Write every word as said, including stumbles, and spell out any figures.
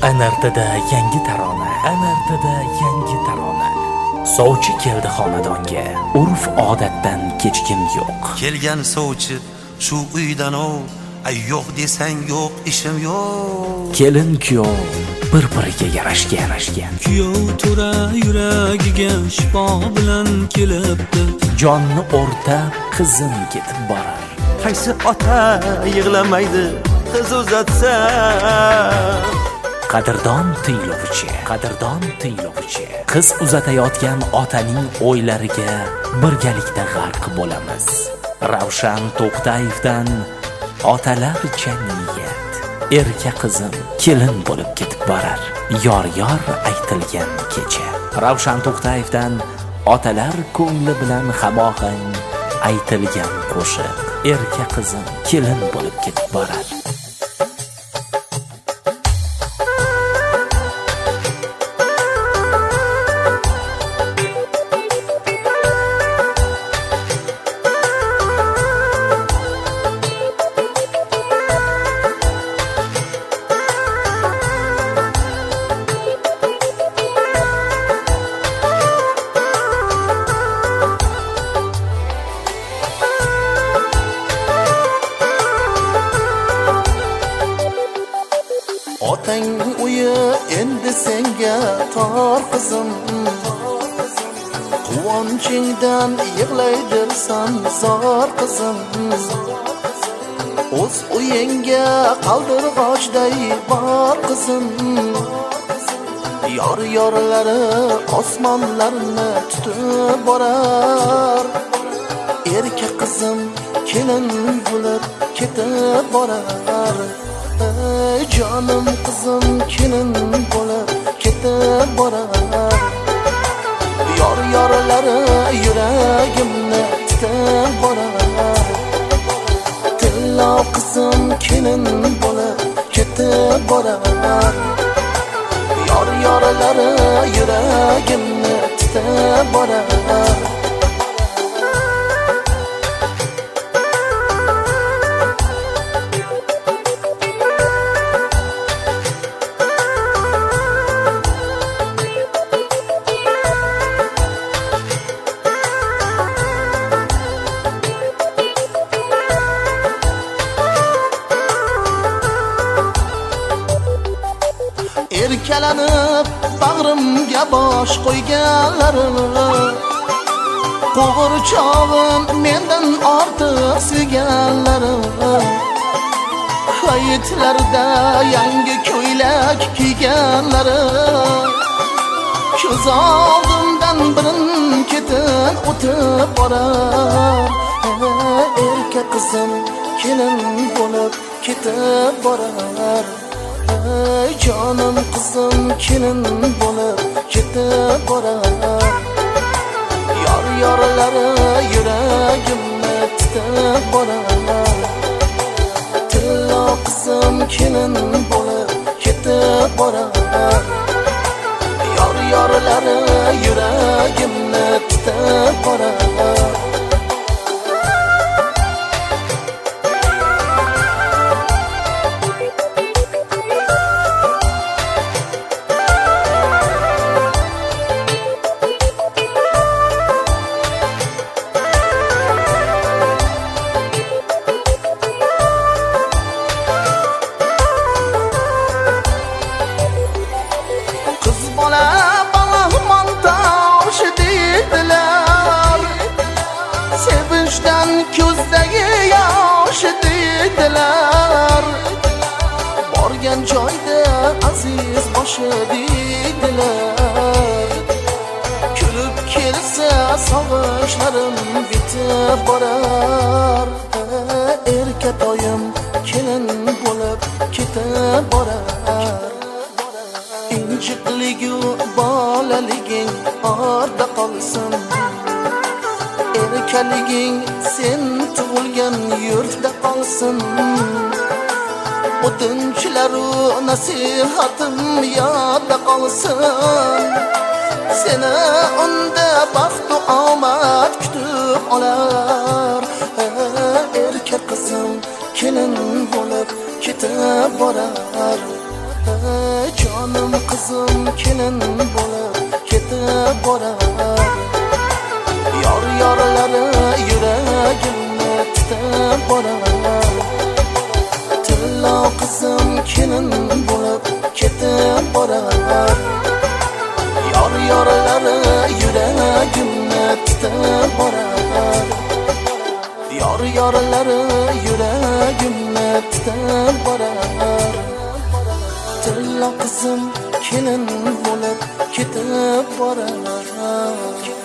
Anartada yangi tarona, anartada yangi tarona. Sovchi keldi xonadonga, urf odatdan kechkim yo'q. Kelgan sovchi shu uydan o, ay yo'q desang yo'q, ishim yo'q. Kelin kuyov bir-biriga yarashgan, yarashgan. Kuyov to'ra yuragiga shifo bilan kelibdi. Jonni o'rtab qizim ketib borar. Qaysi ota yig'lamaydi qiz uzatsa? Qadrdon tinglovchi, qadrdon tinglovchi. Qiz uzatayotgan otaning o'ylariga birgalikda g'arq bo'lamiz. Ravshan To'xtayevdan otalarcha niyat. Erka qizim kelin bo'lib ketib borar. Yor-yor aytilgan kecha. Ravshan To'xtayevdan otalar ko'ngli bilan hamohang aytilgan qo'shiq. Erka qizim kelin bo'lib ketib borar. Otang uyi endi senga tor qizim. Quvonchingdan yig'laydirsan zor qizim. O'z uyingga qaldirg'ochday bor qizim. Yor yorlari osmonlarni tutib borar. Erka qizim kelin bo'lib ketib borar. Ey canım kızım kelin bo'lib ketib borar. Yor yorlari yuragimni tutib borar. Tillo qizim kelin bo'lib ketib borar. Yor yorlari yuragimni tutib borar. Erkalanib bag'rimga bosh qo'yganlarim, qo'g'irchog'im mendan ortiq sevganlarim. Hayitlarda yangi ko'ylak kiyganlarim, ko'z oldimdan birin ketin o'tib borar. Erka qizim kelin bo'lib ketib borar. Ey canım kızım kelin bo'lib ketib borar. Yor yorlari yuragimni tutib borar. Tillo qizim kelin bo'lib ketib borar. Yor yorlari yuragimni tutib borar. Sevinçten ko'zdagi yosh deydilar. Borgan joyda aziz boshi deydilar. Kulib kelsa sog'ishlarim bitib borar. Erka toyim kelin bo'lib ketib borar. Injiqligu bolaliging orda qolsin. Erkaliging sen tug'ilgan yurtda qolsin. O'tinchilaru nasihatim yodda qolsin. Seni unda baxt va omad kutib olar. Erka qizim kelin bo'lib ketib borar. canım kızım kelin bo'lib ketib borar. Yor yorlari yuragimni tutib borar. Tillo qizim kelin bo'lib ketib borar. Yor yorlari yuragimni tutib borar. Yor yorlari yuragimni tutib borar. Tillo qizim kelin bo'lib ketib borar.